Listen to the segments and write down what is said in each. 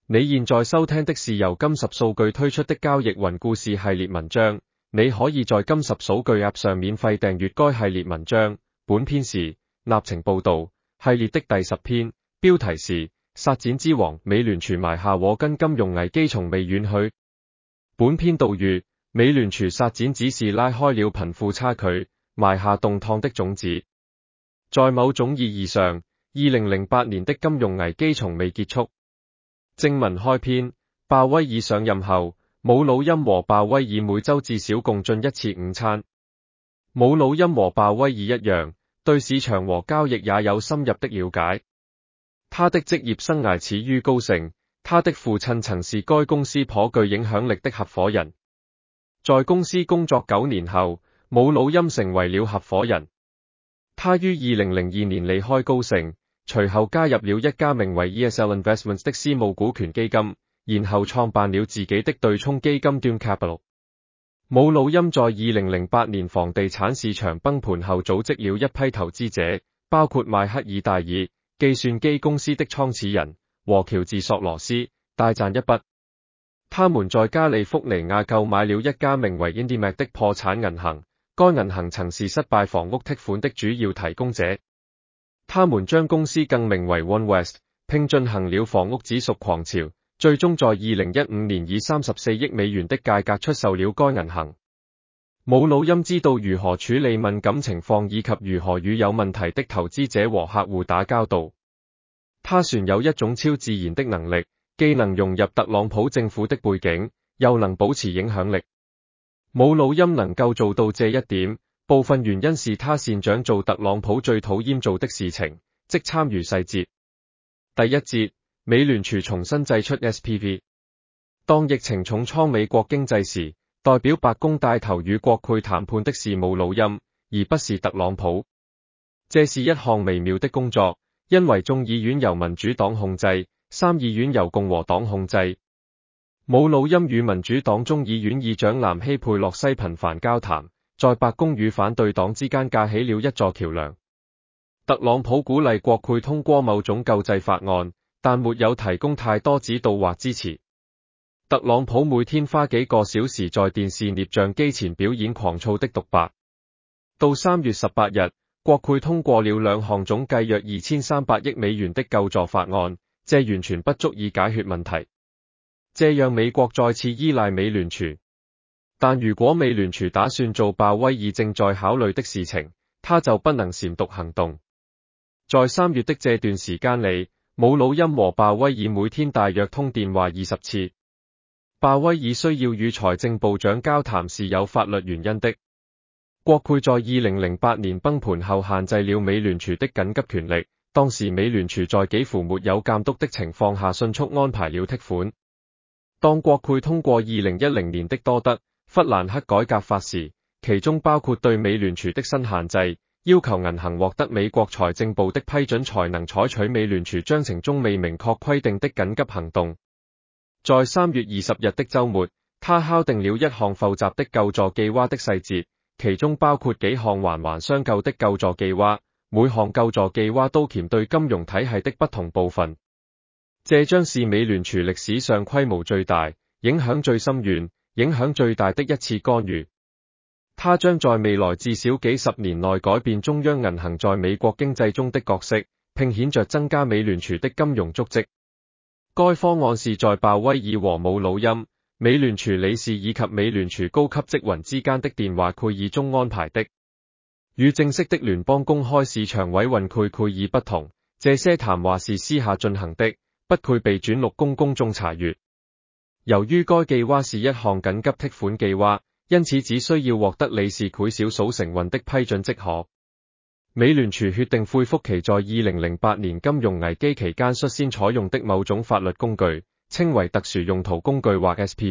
你現在收聽的是由金十數據推出的交易雲故事系列文章，你可以在金十數據 App 上免費訂閱該系列文章。本篇是立程報道系列的第10篇，標題是殺剪之王，美聯儲埋下禍根，金融危機從未遠去。本篇導語：美聯儲殺剪只是拉開了貧富差距，埋下動盪的種子。在某種意義上，2008年的金融危機從未結束。正文開篇，鮑威爾上任後，姆努欽和鮑威爾每周至少共進一次午餐。姆努欽和鮑威爾一樣，對市場和交易也有深入的了解。他的職業生涯始於高盛，他的父親曾是該公司頗具影響力的合夥人。在公司工作9年後，姆努欽成為了合夥人。他於2002年離開高盛，隨後加入了一家名為 ESL Investments 的私募股權基金，然後創辦了自己的對沖基金 Dune Capital。姆努欽在2008年房地產市場崩盤後組織了一批投資者，包括邁克爾戴爾，計算機公司的創始人，和喬治索羅斯，大賺一筆。他們在加利福尼亞購買了一家名為 IndyMac 的破產銀行，該銀行曾是失敗房屋貸款的主要提供者。他們將公司更名為 OneWest， 並進行了房屋指數狂潮，最終在2015年以34億美元的價格出售了該銀行。姆努欽知道如何處理敏感情況以及如何與有問題的投資者和客戶打交道。他算有一種超自然的能力，既能融入特朗普政府的背景，又能保持影響力。姆努欽能夠做到這一點，部分原因是他擅長做特朗普最討厭做的事情，即參與細節。第一節，美聯儲重新祭出 SPV。當疫情重創美國經濟時，代表白宮帶頭與國會談判的是姆努欽，而不是特朗普。這是一項微妙的工作，因為眾議院由民主黨控制，參議院由共和黨控制。姆努欽與民主黨眾議院議長南希佩洛西頻繁交談，在白宮與反對黨之間架起了一座橋樑。特朗普鼓勵國會通過某種救濟法案，但沒有提供太多指導或支持。特朗普每天花幾個小時在電視攝像機前表演狂躁的獨白。到3月18日，國會通過了2項總計約2300億美元的救助法案，這完全不足以解決問題。這讓美國再次依賴美聯儲。但如果美聯儲打算做鮑威爾正在考慮的事情，他就不能單獨行動。在3月的這段時間裡，姆努欽和鮑威爾每天大約通電話20次。鮑威爾需要與財政部長交談是有法律原因的。國會在2008年崩盤後限制了美聯儲的緊急權力，當時美聯儲在幾乎沒有監督的情況下迅速安排了貸款。當國會通過2010年的多德·弗蘭克改革法時，其中包括對美聯儲的新限制，要求銀行獲得美國財政部的批准才能採取美聯儲章程中未明確規定的緊急行動。在3月20日的週末，他敲定了一項複雜的救助計劃的細節，其中包括幾項環環相扣的救助計劃，每項救助計劃都鉗對金融體系的不同部分。這將是美聯儲歷史上規模最大、影響最深遠、影響最大的一次干預。它將在未來至少幾十年內改變中央銀行在美國經濟中的角色，並顯著增加美聯儲的金融足跡。該方案是在鮑威爾和姆努欽、美聯儲理事以及美聯儲高級職員之間的電話會議中安排的。與正式的聯邦公開市場委員會會議不同，這些談話是私下進行的，不配被轉錄供公眾查閱。由於該計劃是一項緊急貸款計劃，因此只需要獲得理事會少數成員的批准即可。美聯儲決定恢復其在2008年金融危機期間率先採用的某種法律工具，稱為特殊用途工具或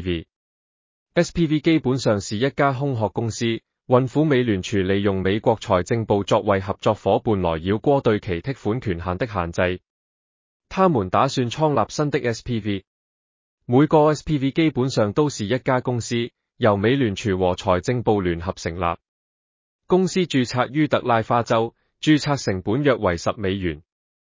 SPV。SPV 基本上是一家空殼公司，允許美聯儲利用美國財政部作為合作夥伴來繞過對其貸款權限的限制。他們打算創立新的 SPV。每個 SPV 基本上都是一家公司，由美聯儲和財政部聯合成立。公司註冊於特拉華州，註冊成本約為10美元。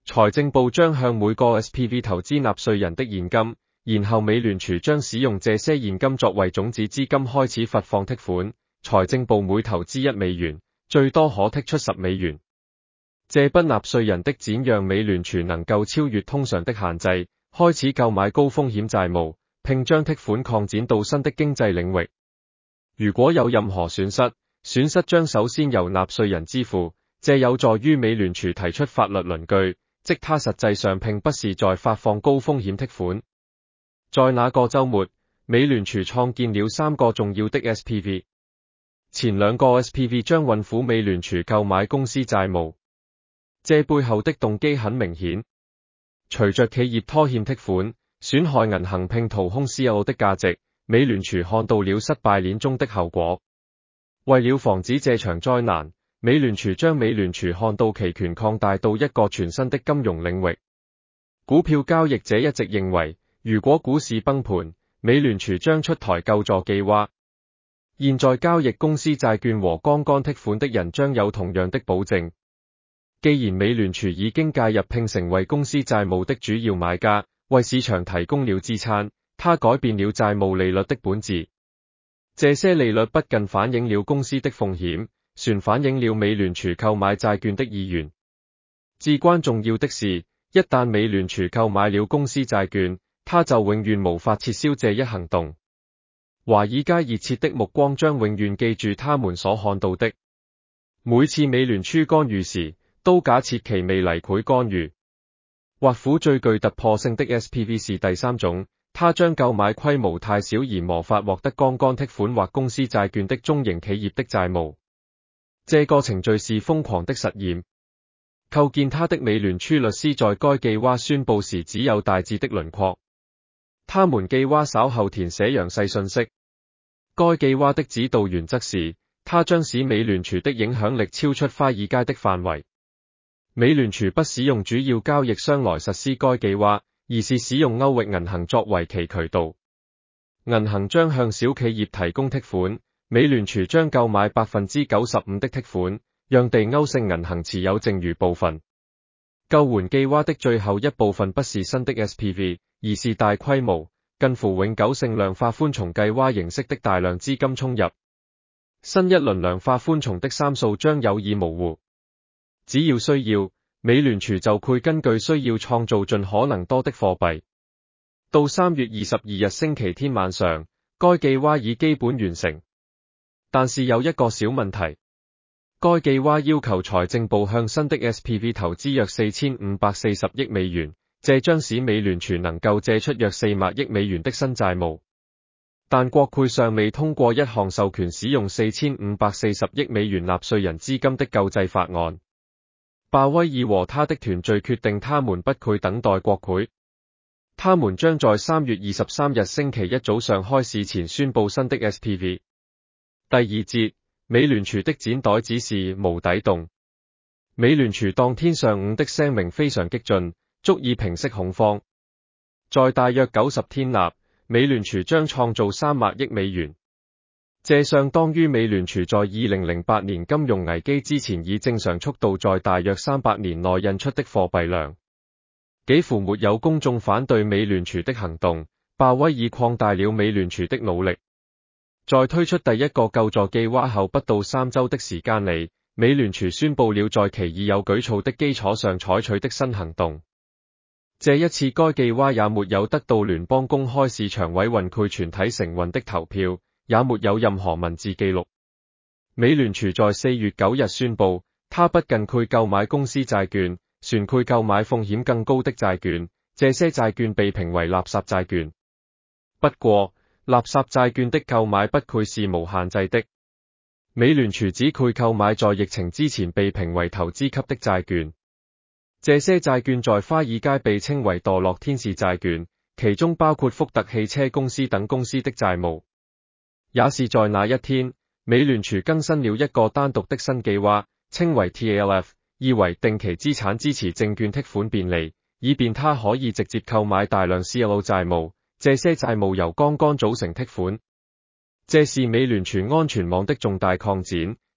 財政部將向每個 SPV 投資納稅人的現金，然後美聯儲將使用這些現金作為種子資金開始發放剔款。財政部每投資1美元，最多可剔出10美元。這筆納稅人的錢讓美聯儲能夠超越通常的限制，開始購買高風險債務，並將剔款擴展到新的經濟領域。如果有任何損失將首先由納稅人支付，這有助於美聯儲提出法律論據，即它實際上並不是在發放高風險剔款。在那個週末，美聯儲創建了3個重要的 SPV， 前2個 SPV 將運撫美聯儲購買公司債務。這背後的動機很明顯，隨着企業拖欠剔款，損害銀行並掏空 CLO 的價值，美聯儲看到了失敗鏈中的後果。為了防止這場災難，美聯儲將美聯儲看到期權擴大到一個全新的金融領域。股票交易者一直認為，如果股市崩盤，美聯儲將出台救助計劃。現在交易公司債券和剛剛剔款的人將有同樣的保證。既然美聯儲已經介入並成為公司債務的主要買家，為市場提供了支撐，它改變了債務利率的本質。這些利率不僅反映了公司的風險，還反映了美聯儲購買債券的意願。至關重要的是，一旦美聯儲購買了公司債券，它就永遠無法撤銷這一行動。華爾街熱切的目光將永遠記住他們所看到的。每次美聯儲干預時，都假設其未來會干預。挖苦最具突破性的 SPV 是第3種，它將購買規模太小而無法獲得剛剛剔款或公司債券的中型企業的債務。這個程序是瘋狂的實驗。構建它的美聯儲律師在該計劃宣佈時只有大致的輪廓。他們計劃稍後填寫詳細信息。該計劃的指導原則是，它將使美聯儲的影響力超出華爾街的範圍。美聯儲不使用主要交易商來實施該計劃，而是使用歐域銀行作為其渠道。銀行將向小企業提供剔款，美聯儲將購買 95% 的剔款，讓地歐性銀行持有剩餘部分。救援計劃的最後一部分不是新的 SPV， 而是大規模、近乎永久性量化寬鬆計劃形式的大量資金衝入。新一輪量化寬鬆的參數將有意模糊。只要需要，美聯儲就會根據需要創造盡可能多的貨幣。到3月22日星期天晚上，該計劃已基本完成。但是有一個小問題，該計劃要求財政部向新的 SPV 投資約4540億美元，這將使美聯儲能夠借出約4萬億美元的新債務。但國會尚未通過一項授權使用4540億美元納稅人資金的救濟法案。鮑威爾和他的團隊決定他們不會等待國會，他們將在3月23日星期一早上開市前宣佈新的 SPV。第2節，美聯儲的錢袋只是無底洞。美聯儲當天上午的聲明非常激進，足以平息恐慌。在大約90天內，美聯儲將創造3萬億美元。這相當於美聯儲在2008年金融危機之前以正常速度在大約300年內印出的貨幣量。幾乎沒有公眾反對美聯儲的行動，鮑威爾擴大了美聯儲的努力。在推出第一個救助計劃後不到3週的時間裡，美聯儲宣佈了在其已有舉措的基礎上採取的新行動。這一次該計劃也沒有得到聯邦公開市場委員會全體承運的投票，也沒有任何文字記錄。美聯儲在4月9日宣佈，它不僅會購買公司債券，還會購買風險更高的債券，這些債券被評為垃圾債券。不過，垃圾債券的購買不會是無限制的。美聯儲只會購買在疫情之前被評為投資級的債券。這些債券在華爾街被稱為墮落天使債券，其中包括福特汽車公司等公司的債務。也是在那一天，美聯儲更新了一個單獨的新計劃，稱為 TALF， 意為定期資產支持證券剔款便利，以便它可以直接購買大量 CLO 債務，這些債務由剛剛組成剔款。這是美聯儲安全網的重大擴展，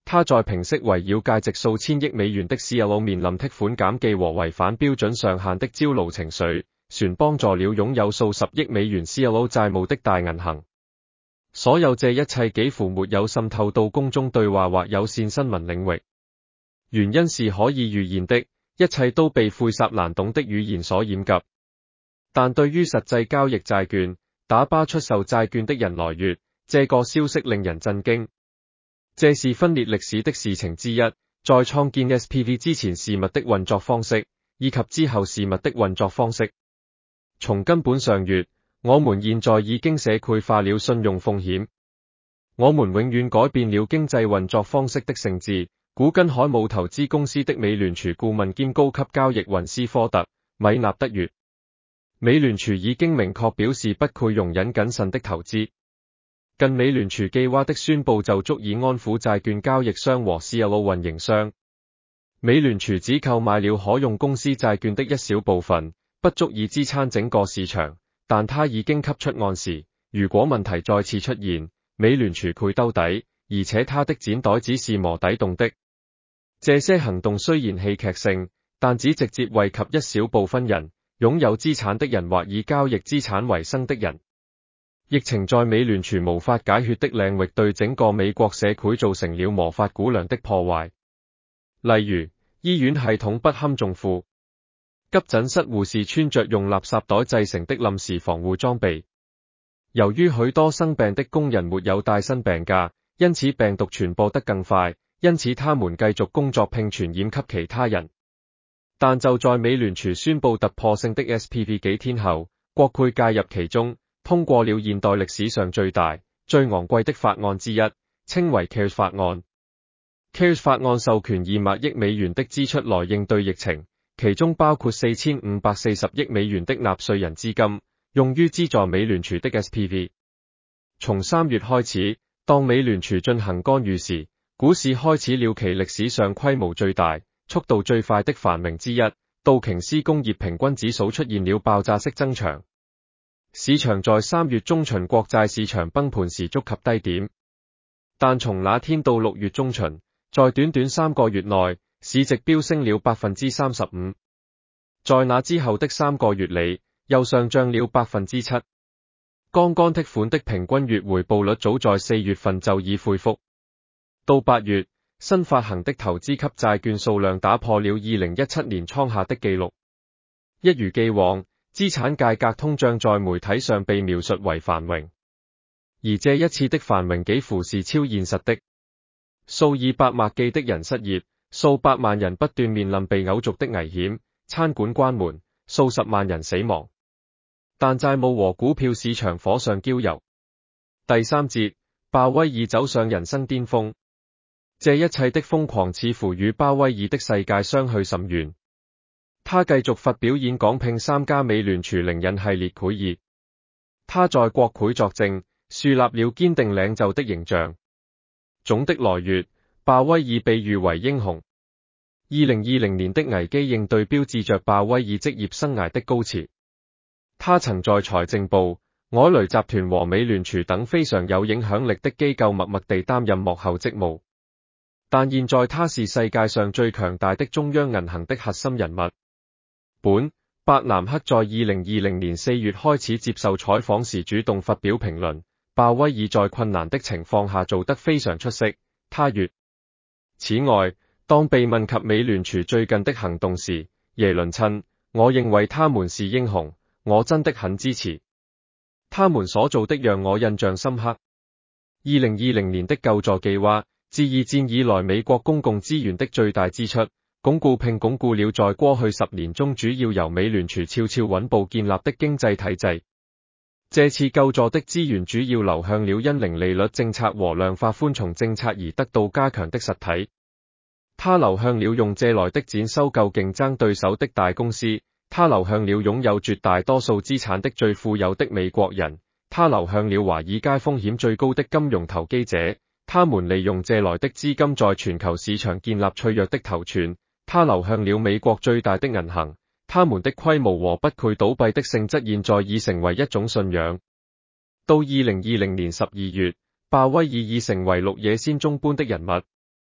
他在平息圍繞價值數千億美元的 CLO 面臨剔款減記和違反標準上限的焦慮情緒，船幫助了擁有數十億美元 CLO 債務的大銀行。所有這一切幾乎沒有滲透到公眾對話或有線新聞領域，原因是可以預言的，一切都被晦澀難懂的語言所掩蓋。但對於實際交易債券、打巴出售債券的人來說，這個消息令人震驚。這是分裂歷史的事情之一，在創建 SPV 之前事物的運作方式，以及之後事物的運作方式。從根本上說，我們現在已經社會化了信用風險，我們永遠改變了經濟運作方式的性質。古根海姆投資公司的美聯儲顧問兼高級交易雲斯科特·米納德說，美聯儲已經明確表示不配容忍謹慎的投資。近美聯儲記劃的宣佈就足以安撫債券交易商和 CLO 運營商。美聯儲只購買了可用公司債券的一小部分，不足以支撐整個市場，但他已經給出暗示，如果問題再次出現，美聯儲會兜底，而且他的錢袋子是磨底洞的。這些行動雖然戲劇性，但只直接惠及一小部分人，擁有資產的人或以交易資產為生的人。疫情在美聯儲無法解決的領域對整個美國社會造成了無法估量的破壞。例如，醫院系統不堪重負，急診室護士穿着用垃圾袋製成的臨時防護裝備。由於許多生病的工人沒有帶薪病假，因此病毒傳播得更快。因此他們繼續工作並傳染給其他人。但就在美聯儲宣布突破性的 SPV 幾天後，國會介入其中，通過了現代歷史上最大、最昂貴的法案之一，稱為 CARES 法案。CARES 法案授權200億美元的支出來應對疫情，其中包括4540億美元的納稅人資金，用於資助美聯儲的 SPV。從3月開始，當美聯儲進行干預時，股市開始了其歷史上規模最大、速度最快的繁榮之一，道瓊斯工業平均指數出現了爆炸式增長。市場在3月中旬國債市場崩盤時觸及低點，但從那天到6月中旬，在短短3個月內，市值飆升了 35%。在那之後的3個月裡，又上漲了 7%。剛剛剔款的平均月回報率早在4月份就已恢復。到8月，新發行的投資級債券數量打破了2017年創下的紀錄。一如既往，資產價格通脹在媒體上被描述為繁榮，而這一次的繁榮幾乎是超現實的。數以百萬計的人失業，數百萬人不斷面臨被驅逐的危險，餐館關門，數十萬人死亡。但債務和股票市場火上澆油。第3節，鮑威爾走上人生巔峰。這一切的瘋狂似乎與鮑威爾的世界相去甚遠。他繼續發表演講並參加美聯儲靈印系列會議。他在國會作證，樹立了堅定領袖的形象。總的來說，鮑威爾被譽為英雄。2020年的危機應對標誌着鮑威爾職業生涯的高潮。他曾在財政部、凱雷集團和美聯儲等非常有影響力的機構默默地擔任幕後職務。但現在他是世界上最強大的中央銀行的核心人物。伯南克在2020年4月開始接受採訪時主動發表評論，鮑威爾在困難的情況下做得非常出色。他說，此外，當被問及美聯儲最近的行動時，耶倫稱，我認為他們是英雄，我真的很支持。他們所做的讓我印象深刻。2020年的救助計劃，自二戰以來美國公共資源的最大支出，鞏固了在過去10年中主要由美聯儲悄悄穩步建立的經濟體制。這次救助的資源主要流向了因零利率政策和量化寬鬆政策而得到加強的實體。它流向了用借來的錢收購競爭對手的大公司，它流向了擁有絕大多數資產的最富有的美國人，它流向了華爾街風險最高的金融投機者。他們利用借來的資金在全球市場建立脆弱的頭寸，它流向了美國最大的銀行，他們的規模和不會倒閉的性質現在已成為一種信仰。到2020年12月，鮑威爾已成為綠野仙蹤般的人物。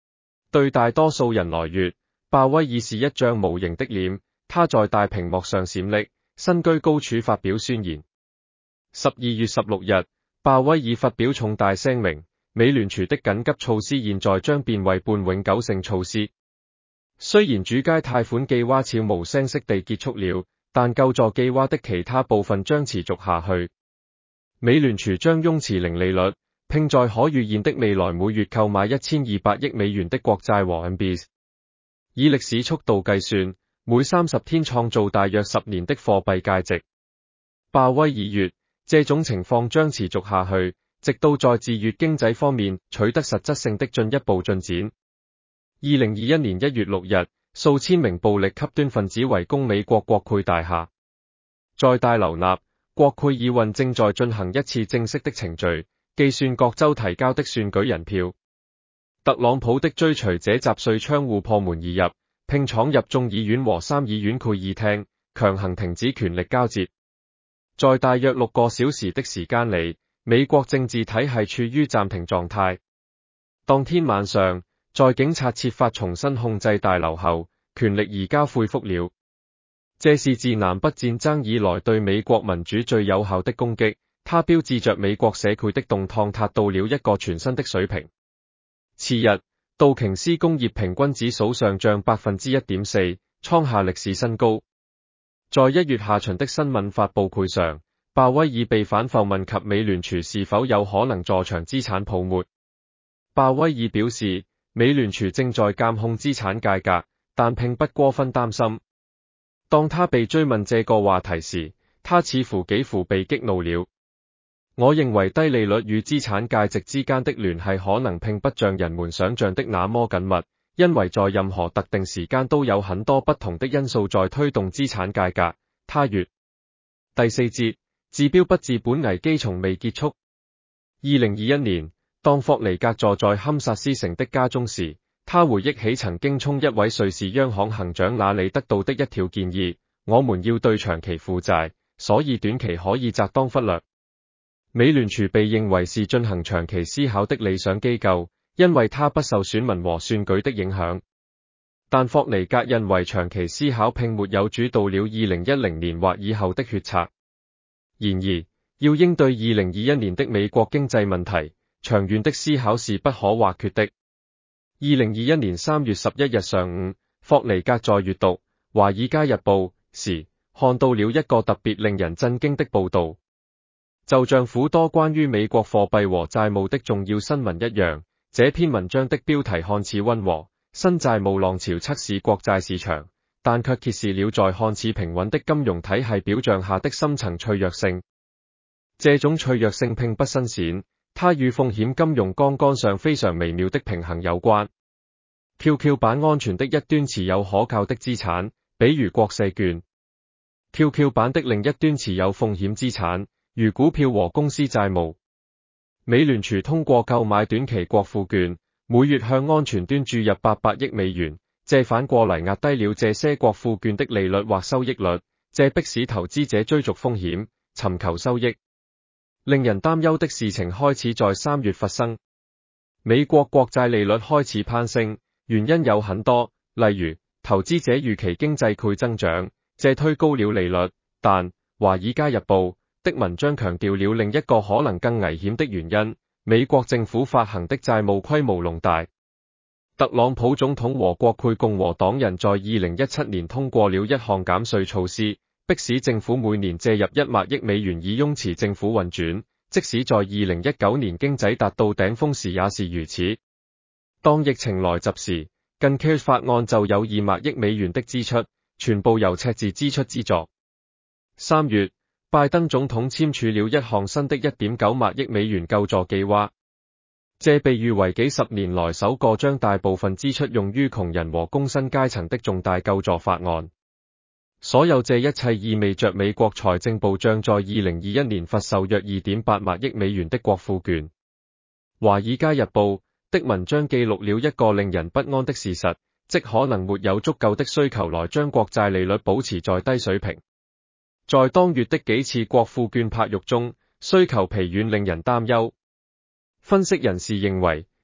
對大多數人來說，鮑威爾是一張無形的臉，他在大屏幕上閃爍，身居高處發表宣言。12月16日，鮑威爾發表重大聲明，美聯儲的緊急措施現在將變為半永久性措施。雖然主街貸款計劃悄無聲息地結束了，但救助計劃的其他部分將持續下去。美聯儲將擁持零利率，並在可預見的未來每月購買1200億美元的國債和 MBS。以歷史速度計算，每30天創造大約10年的貨幣價值。鮑威爾說，這種情況將持續下去，直到在自愈經濟方面取得實質性的進一步進展。2021年1月6日，數千名暴力極端分子圍攻美國國會大廈，在大樓內，國會議運正在進行一次正式的程序，計算各州提交的選舉人票。特朗普的追隨者砸碎窗戶破門而入，並闖入眾議院和參議院會議廳，強行停止權力交接。在大約6個小時的時間裡，美國政治體系處於暫停狀態。當天晚上，在警察設法重新控制大樓後，權力移交恢復了。這是自南北戰爭以來對美國民主最有效的攻擊，它標誌着美國社會的動盪達到了一個全新的水平。次日，道瓊斯工業平均指數上漲 1.4%， 創下歷史新高。在1月下旬的新聞發佈會上，鮑威爾被反覆問及美聯儲是否有可能助長資產泡沫。鮑威爾表示，美聯儲正在監控資產價格，但並不過分擔心。當他被追問這個話題時，他似乎幾乎被激怒了。我認為低利率與資產價值之間的聯繫可能並不像人們想象的那麼緊密，因為在任何特定時間都有很多不同的因素在推動資產價格。他說。第4節，治標不治本危機從未結束。2021年，當霍尼格坐在堪薩斯城的家中時，他回憶起曾經從一位瑞士央行行長那裡得到的一條建議：我們要對長期負債，所以短期可以擇當忽略。美聯儲被認為是進行長期思考的理想機構，因為它不受選民和選舉的影響。但霍尼格認為長期思考並沒有主導了2010年或以後的決策。然而，要應對2021年的美國經濟問題，長遠的思考是不可或缺的。2021年3月11日上午，霍尼格在閱讀《華爾街日報》時，看到了一個特別令人震驚的報道。就像許多關於美國貨幣和債務的重要新聞一樣，這篇文章的標題看似溫和，新債務浪潮測試國債市場，但卻揭示了在看似平穩的金融體系表象下的深層脆弱性。這種脆弱性並不新鮮，它與風險金融槓桿上非常微妙的平衡有關。QQ 版安全的一端持有可靠的資產，比如國債券。QQ 版的另一端持有風險資產，如股票和公司債務。美聯儲通過購買短期國庫券，每月向安全端注入800億美元，這反過來壓低了這些國庫券的利率或收益率，這迫使投資者追逐風險，尋求收益。令人擔憂的事情開始在3月發生。美國國債利率開始攀升，原因有很多，例如投資者預期經濟會增長，這推高了利率。但《華爾街日報》的文章強調了另一個可能更危險的原因：美國政府發行的債務規模龐大。特朗普總統和國會共和黨人在2017年通過了一項減稅措施，迫使政府每年借入100億美元以擁持政府運轉，即使在2019年經濟達到頂峰時也是如此。當疫情來襲時，近期法案就有200億美元的支出，全部由赤字支出資助。3月，拜登總統簽署了一項新的1.9億美元救助計劃，這被譽為幾十年來首個將大部分支出用於窮人和工薪階層的重大救助法案。所有這一切意味着美國財政部將在2021年發售約2.8億美元的國庫券。華爾街日報的文章記錄了一個令人不安的事實，即可能沒有足夠的需求來將國債利率保持在低水平。在當月的幾次國庫券拍肉中，需求疲軟令人擔憂。分析人士認為，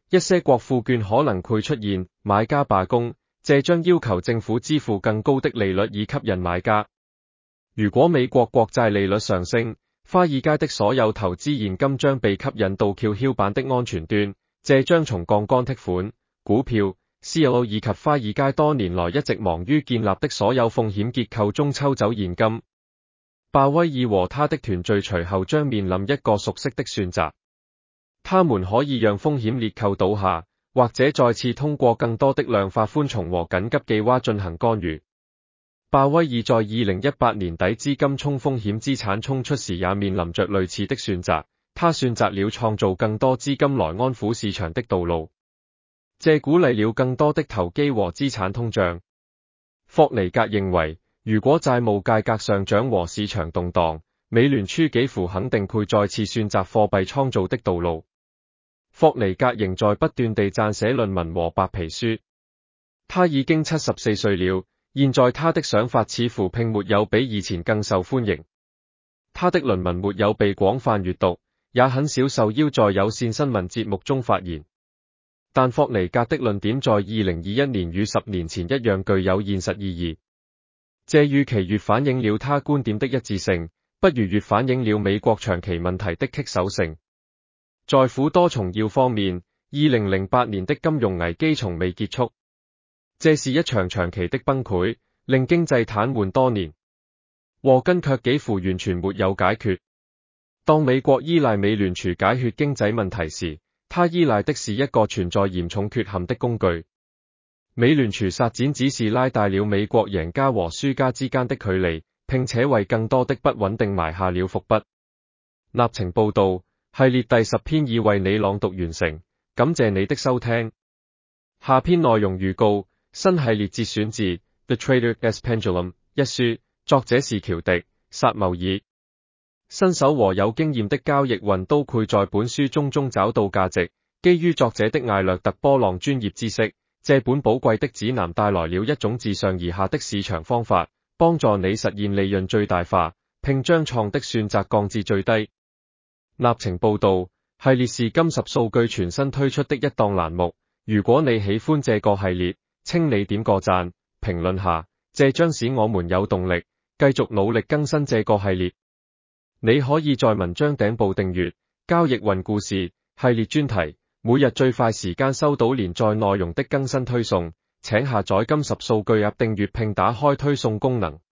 一些國庫券可能會出現買家罷工，這將要求政府支付更高的利率以吸引買家。如果美國國債利率上升，華爾街的所有投資現金將被吸引到蹺蹺板的安全端，這將從槓桿貸款、股票、CLO 以及華爾街多年來一直忙於建立的所有風險結構中抽走現金。鮑威爾和他的團隊隨後將面臨一個熟悉的選擇，他們可以讓風險裂扣倒下，或者再次通過更多的量化寬鬆和緊急計劃進行干預。鮑威爾在2018年底資金衝風險資產衝出時也面臨着類似的選擇，他選擇了創造更多資金來安撫市場的道路，這鼓勵了更多的投機和資產通脹。霍尼格認為，如果債務價格上漲和市場動盪，美聯儲幾乎肯定會再次選擇貨幣創造的道路。霍尼格仍在不斷地撰寫論文和白皮書，他已經74歲了。現在他的想法似乎並沒有比以前更受歡迎。他的論文沒有被廣泛閱讀，也很少受邀在有線新聞節目中發言。但霍尼格的論點在2021年與10年前一樣具有現實意義。這與其越反映了他觀點的一致性，不如越反映了美國長期問題的棘手性。在乎多重要方面，2008年的金融危機從未結束。這是一場長期的崩潰，令經濟癱瘓多年，禍根卻幾乎完全沒有解決。當美國依賴美聯儲解決經濟問題時，它依賴的是一個存在嚴重缺陷的工具。美聯儲撒錢只是拉大了美國贏家和輸家之間的距離，並且為更多的不穩定埋下了伏筆。立程報道系列第10篇已為你朗讀完成，感謝你的收聽。下篇內容預告。新系列節選自《The Trader's Pendulum》一書，作者是喬迪·薩繆爾。新手和有經驗的交易員都會在本書中找到價值。基於作者的艾略特·波浪專業知識，這本寶貴的指南帶來了一種自上而下的市場方法，幫助你實現利潤最大化，並將錯的選擇降至最低。立程報道系列是金十數據全新推出的一檔欄目。如果你喜歡這個系列，請你點個讚，評論下，這將使我們有動力繼續努力更新這個系列。你可以在文章頂部訂閱交易員故事系列專題，每日最快時間收到連載內容的更新推送。請下載金十數據 App 訂閱並打開推送功能。